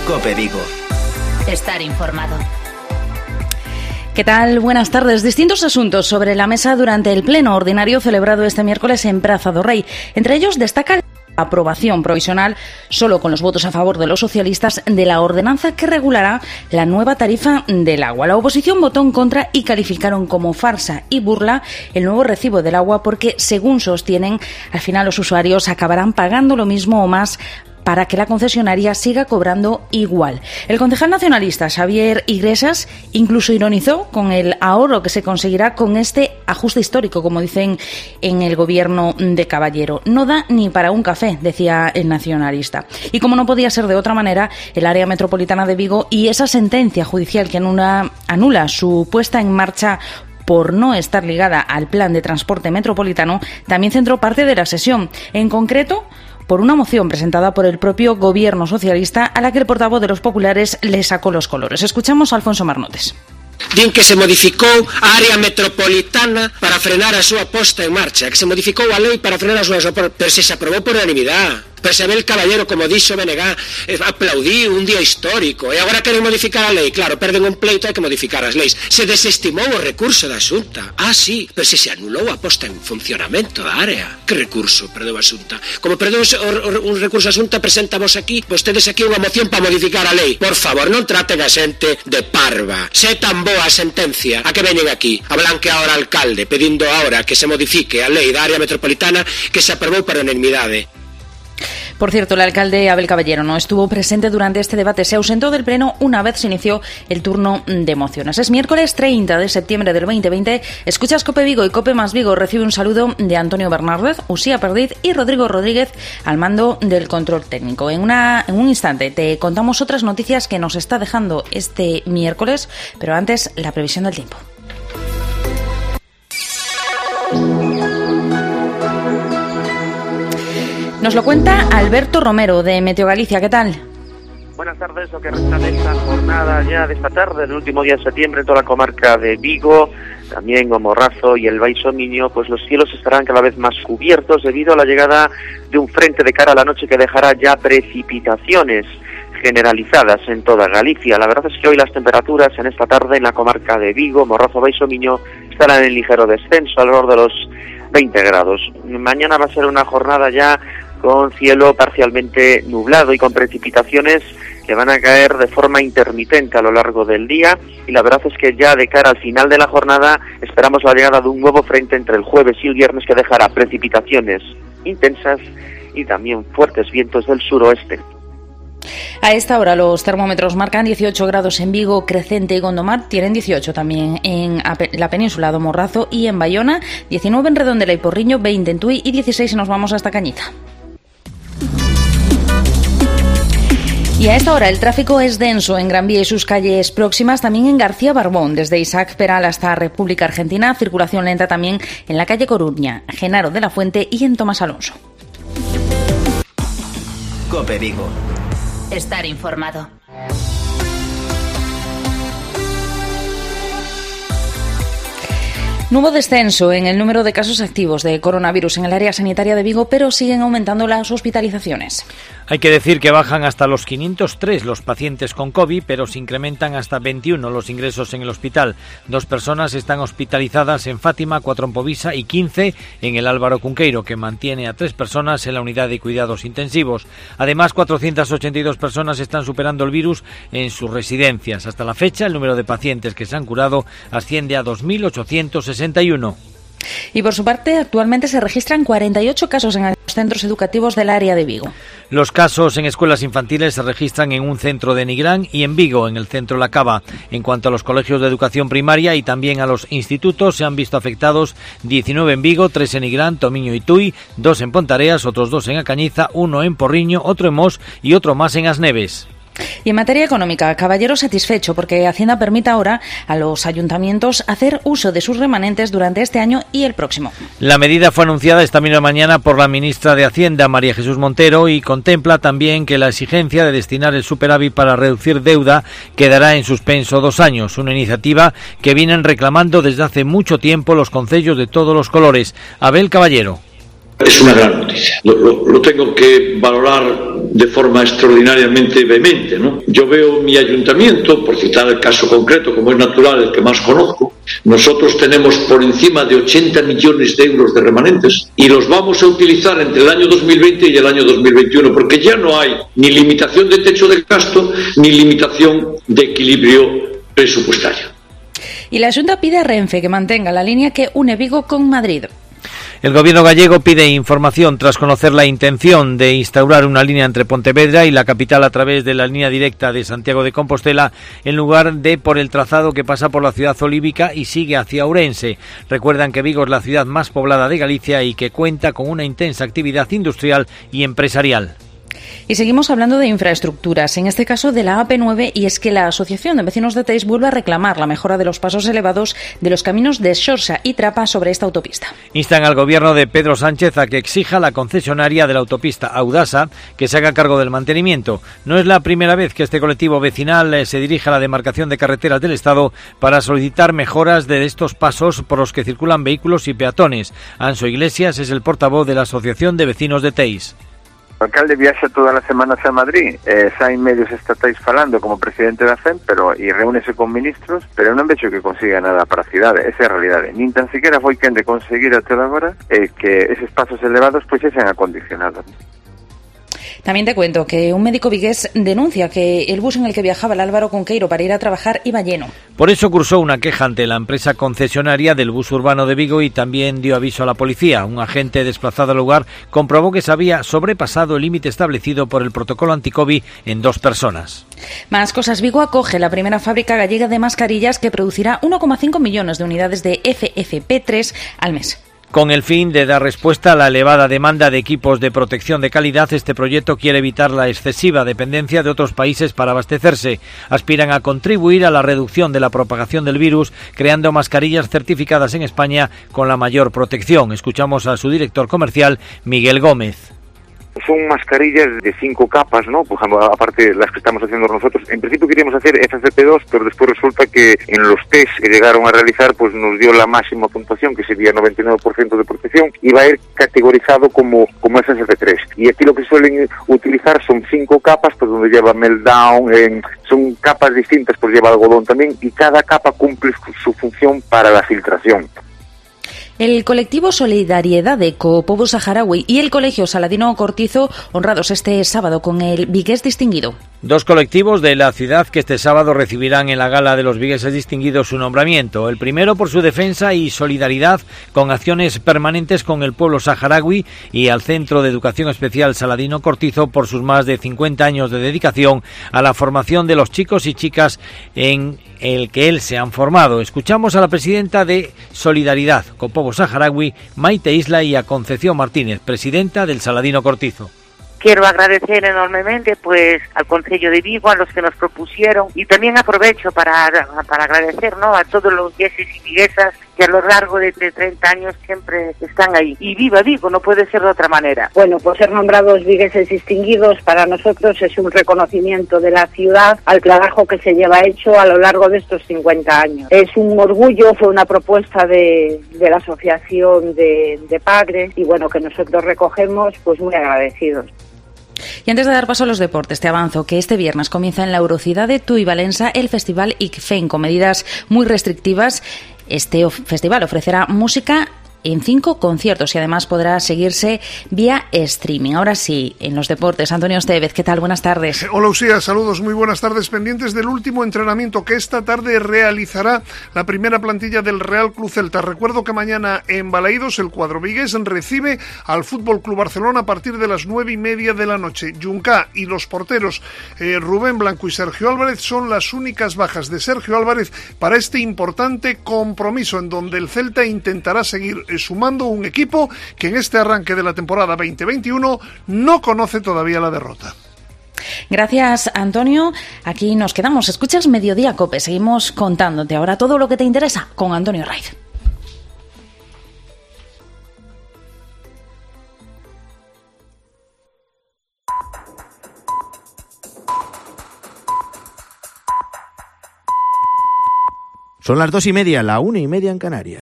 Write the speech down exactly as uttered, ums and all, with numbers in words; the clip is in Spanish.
COPE Vigo. Estar informado. ¿Qué tal? Buenas tardes. Distintos asuntos sobre la mesa durante el pleno ordinario celebrado este miércoles en Praza do Rei. Entre ellos destaca la aprobación provisional, solo con los votos a favor de los socialistas, de la ordenanza que regulará la nueva tarifa del agua. La oposición votó en contra y calificaron como farsa y burla el nuevo recibo del agua porque, según sostienen, al final los usuarios acabarán pagando lo mismo o más para que la concesionaria siga cobrando igual. El concejal nacionalista Xavier Iglesias incluso ironizó con el ahorro que se conseguirá con este ajuste histórico, como dicen en el gobierno de Caballero. No da ni para un café, decía el nacionalista. Y como no podía ser de otra manera, el área metropolitana de Vigo y esa sentencia judicial que anula, anula su puesta en marcha por no estar ligada al plan de transporte metropolitano, también centró parte de la sesión. En concreto, por una moción presentada por el propio gobierno socialista a la que el portavoz de los populares le sacó los colores. Escuchamos a Alfonso Marnotes. Din que se modificou a área metropolitana para frenar a súa posta en marcha, que se modificou a lei para frenar a súa... Pero se se aprobou por unanimidade. Pero se ve el Caballero, como dixo B N G, eh, aplaudiu un día histórico, e agora queren modificar a lei. Claro, perden un pleito, hai que modificar as leis. Se desestimou o recurso da Xunta. Ah, sí, pero se se anulou a posta en funcionamento da área. Que recurso perdeu a Xunta? Como perdeu un recurso a Xunta, presentamos aquí, vostedes aquí unha moción para modificar a lei. Por favor, non traten a xente de parva. Se tan boa a sentencia, a que veñen aquí a blanquear ao alcalde pedindo ahora que se modifique a lei da área metropolitana que se aprobou por unanimidade. Por cierto, el alcalde Abel Caballero no estuvo presente durante este debate. Se ausentó del pleno una vez se inició el turno de mociones. Es miércoles treinta de septiembre del veinte veinte. Escuchas COPE Vigo y COPE más Vigo. Recibe un saludo de Antonio Bernárdez, Usía Perdiz y Rodrigo Rodríguez al mando del control técnico. En, una, en un instante te contamos otras noticias que nos está dejando este miércoles, pero antes la previsión del tiempo. Nos lo cuenta Alberto Romero de Meteo Galicia. ¿Qué tal? Buenas tardes. Lo que resta de esta jornada ya de esta tarde, el último día de septiembre en toda la comarca de Vigo, también o Morrazo y el Baixo Miño, pues los cielos estarán cada vez más cubiertos debido a la llegada de un frente de cara a la noche que dejará ya precipitaciones generalizadas en toda Galicia. La verdad es que hoy las temperaturas en esta tarde en la comarca de Vigo, Morrazo, Baixo Miño estarán en ligero descenso, alrededor de los veinte grados. Mañana va a ser una jornada ya con cielo parcialmente nublado y con precipitaciones que van a caer de forma intermitente a lo largo del día, y la verdad es que ya de cara al final de la jornada esperamos la llegada de un nuevo frente entre el jueves y el viernes que dejará precipitaciones intensas y también fuertes vientos del suroeste. A esta hora los termómetros marcan dieciocho grados en Vigo, Crecente y Gondomar, tienen dieciocho también en la península de Morrazo y en Bayona, diecinueve en Redondela y Porriño, veinte en Tui y dieciséis si nos vamos hasta Cañita. Y a esta hora el tráfico es denso en Gran Vía y sus calles próximas, también en García Barbón, desde Isaac Peral hasta República Argentina, circulación lenta también en la calle Coruña, Genaro de la Fuente y en Tomás Alonso. COPE Vigo. Estar informado. Nuevo descenso en el número de casos activos de coronavirus en el área sanitaria de Vigo, pero siguen aumentando las hospitalizaciones. Hay que decir que bajan hasta los quinientos tres los pacientes con COVID, pero se incrementan hasta veintiuno los ingresos en el hospital. Dos personas están hospitalizadas en Fátima, cuatro en Povisa y quince en el Álvaro Cunqueiro, que mantiene a tres personas en la unidad de cuidados intensivos. Además, cuatrocientas ochenta y dos personas están superando el virus en sus residencias. Hasta la fecha, el número de pacientes que se han curado asciende a dos mil ochocientos sesenta y uno. Y por su parte, actualmente se registran cuarenta y ocho casos en los centros educativos del área de Vigo. Los casos en escuelas infantiles se registran en un centro de Nigrán y en Vigo, en el centro La Cava. En cuanto a los colegios de educación primaria y también a los institutos, se han visto afectados diecinueve en Vigo, tres en Nigrán, Tomiño y Tui, dos en Pontareas, otros dos en Acañiza, uno en Porriño, otro en Mos y otro más en As Neves. Y en materia económica, Caballero satisfecho porque Hacienda permite ahora a los ayuntamientos hacer uso de sus remanentes durante este año y el próximo. La medida fue anunciada esta misma mañana por la ministra de Hacienda, María Jesús Montero, y contempla también que la exigencia de destinar el superávit para reducir deuda quedará en suspenso dos años, una iniciativa que vienen reclamando desde hace mucho tiempo los concellos de todos los colores. Abel Caballero. Es una gran noticia. Lo, lo, lo tengo que valorar de forma extraordinariamente vehemente, ¿no? Yo veo mi ayuntamiento, por citar el caso concreto, como es natural, el que más conozco, nosotros tenemos por encima de ochenta millones de euros de remanentes y los vamos a utilizar entre el año dos mil veinte y el año dos mil veintiuno, porque ya no hay ni limitación de techo de gasto ni limitación de equilibrio presupuestario. Y la Xunta pide a Renfe que mantenga la línea que une Vigo con Madrid. El gobierno gallego pide información tras conocer la intención de instaurar una línea entre Pontevedra y la capital a través de la línea directa de Santiago de Compostela en lugar de por el trazado que pasa por la ciudad olívica y sigue hacia Ourense. Recuerdan que Vigo es la ciudad más poblada de Galicia y que cuenta con una intensa actividad industrial y empresarial. Y seguimos hablando de infraestructuras, en este caso de la A P nueve, y es que la Asociación de Vecinos de Teis vuelve a reclamar la mejora de los pasos elevados de los caminos de Xorxa y Trapa sobre esta autopista. Instan al gobierno de Pedro Sánchez a que exija a la concesionaria de la autopista Audasa que se haga cargo del mantenimiento. No es la primera vez que este colectivo vecinal se dirige a la demarcación de carreteras del Estado para solicitar mejoras de estos pasos por los que circulan vehículos y peatones. Anso Iglesias es el portavoz de la Asociación de Vecinos de Teis. O alcalde viaxa todas as semanas a Madrid, eh, saen medios estatais falando como presidente da F E M, pero e reúnese con ministros, pero non vexo que consiga nada para a cidade, esa é a realidade. Nin tan siquiera foi quen de conseguir até agora eh, que eses pasos elevados pois sexan acondicionados. También te cuento que un médico vigués denuncia que el bus en el que viajaba el Álvaro Conqueiro para ir a trabajar iba lleno. Por eso cursó una queja ante la empresa concesionaria del bus urbano de Vigo y también dio aviso a la policía. Un agente desplazado al lugar comprobó que se había sobrepasado el límite establecido por el protocolo anti-COVID en dos personas. Más cosas. Vigo acoge la primera fábrica gallega de mascarillas que producirá uno coma cinco millones de unidades de F F P tres al mes. Con el fin de dar respuesta a la elevada demanda de equipos de protección de calidad, este proyecto quiere evitar la excesiva dependencia de otros países para abastecerse. Aspiran a contribuir a la reducción de la propagación del virus, creando mascarillas certificadas en España con la mayor protección. Escuchamos a su director comercial, Miguel Gómez. Son mascarillas de cinco capas, ¿no? Por ejemplo, aparte las que estamos haciendo nosotros. En principio queríamos hacer F F P dos, pero después resulta que en los test que llegaron a realizar, pues nos dio la máxima puntuación, que sería noventa y nueve por ciento de protección, y va a ir categorizado como, como F F P tres. Y aquí lo que suelen utilizar son cinco capas, pues donde lleva meltdown, eh, son capas distintas, pues lleva algodón también, y cada capa cumple su función para la filtración. El colectivo Solidariedade co Pobo Saharaui y el Colegio Saladino Cortizo honrados este sábado con el Vigués Distinguido. Dos colectivos de la ciudad que este sábado recibirán en la gala de los Vigueses Distinguidos su nombramiento. El primero por su defensa y solidaridad con acciones permanentes con el pueblo saharaui y al Centro de Educación Especial Saladino Cortizo por sus más de cincuenta años de dedicación a la formación de los chicos y chicas en el que él se han formado. Escuchamos a la presidenta de Solidaridad con Pobo Saharaui, Maite Isla, y a Concepción Martínez, presidenta del Saladino Cortizo. Quiero agradecer enormemente pues al Concello de Vigo, a los que nos propusieron, y también aprovecho para, para agradecer, ¿no?, a todos los vigueses y viguesas que a lo largo de treinta años siempre están ahí. Y viva Vigo, no puede ser de otra manera. Bueno, pues ser nombrados vigueses distinguidos para nosotros es un reconocimiento de la ciudad al trabajo que se lleva hecho a lo largo de estos cincuenta años. Es un orgullo, fue una propuesta de, de la asociación de, de padres, y bueno, que nosotros recogemos pues muy agradecidos. Y antes de dar paso a los deportes, te avanzo que este viernes comienza en la Eurocidade Tú y Valença el festival I C F E N con medidas muy restrictivas. Este festival ofrecerá música en cinco conciertos y además podrá seguirse vía streaming. Ahora sí, en los deportes, Antonio Estevez, ¿qué tal? Buenas tardes. Hola, Usía, saludos, muy buenas tardes. Pendientes del último entrenamiento que esta tarde realizará la primera plantilla del Real Club Celta. Recuerdo que mañana en Balaídos el cuadro vigués recibe al Fútbol Club Barcelona a partir de las nueve y media de la noche. Juncá y los porteros eh, Rubén Blanco y Sergio Álvarez son las únicas bajas de Sergio Álvarez para este importante compromiso en donde el Celta intentará seguir sumando un equipo que en este arranque de la temporada veinte veintiuno no conoce todavía la derrota. Gracias, Antonio. Aquí nos quedamos. Escuchas Mediodía Cope. Seguimos contándote ahora todo lo que te interesa con Antonio Raiz. Son las dos y media, la una y media en Canarias.